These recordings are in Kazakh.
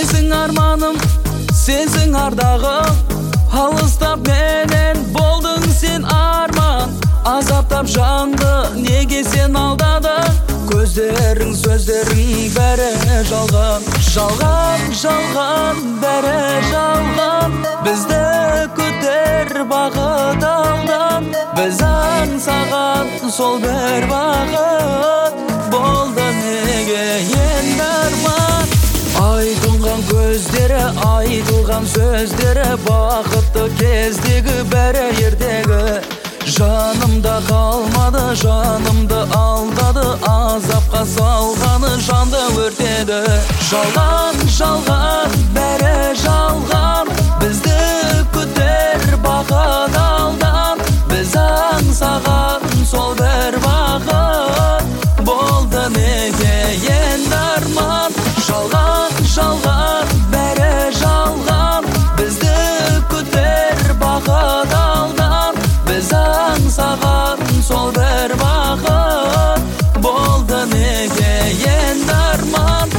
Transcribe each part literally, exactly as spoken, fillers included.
Сенсің арманым, сенсің ардағым, алыстап менен болдың сен арман. Азаптап жанды, неге сен алдадың? Көздерің, сөздерің бәрі жалған. Жалған, жалған, бәрі жалған. Бізді күтер бақыт алдан. Біз аңсаған сол бір бақыт болды неге енді арман. Айтылған көздері, айтылған сөздері, бақытты кездегі бәрі ертегі. Жанымда қалмады, жанымды алдады, азапқа салғаны жанды өртеді. Жалған, жалған, бәрі жалған. Бізді күтер бақыт алдан. Біз аңсаған сол бір бақыт болды неге енді арман. Жалған, жалған, бәрі жалған. Бізді күтер бақыт алдан. Біз аңсаған сол бір бақыт болды неге енді арман.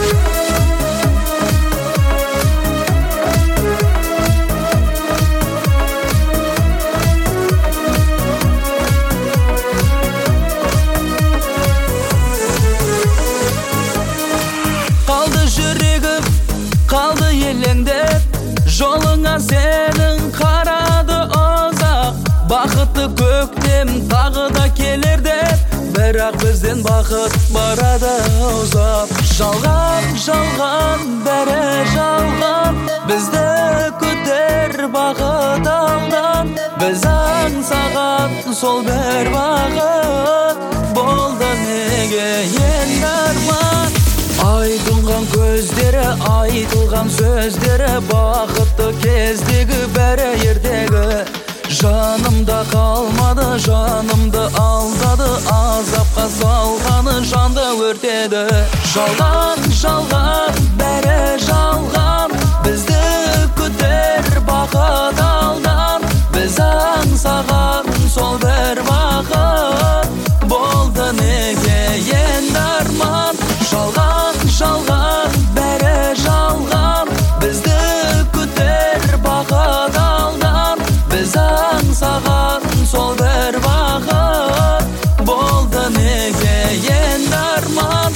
Қалды жүрегім, қалды елеңдеп, жолыңа сенің қарады ұзақ. Бақытты көктем тағы да келер деп, бірақ бізден бақыт барады ұзап. Жалған, жалған, бәрі жалған. Бізді күтер бақыт алдан. Біз аңсаған сол бір бақыт болды неге енді арман. Айтылған көздері, айтылған сөздері, бақытты кездегі бәрі ертегі. Жанымда қалмады, жанымды алдады, азапқа салғаны жанды өртеді. Жалған, жалған, бәрі жалған. Бізді күтер бақыт алдан. Біз аңсаған сол бір бақыт болды неге енді арман. Жалған, жалған, бәрі жалған. Бізді күтер бақыт алдан. Біз аңсаған сол бір бақыт болды неге енді арман.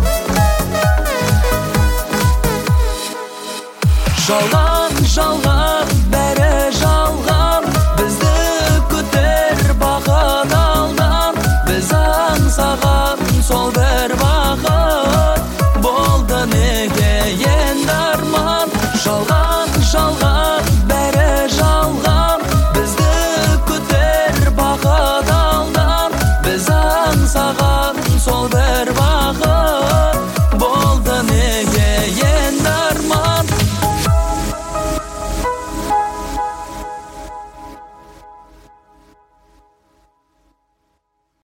Жалған, жалған.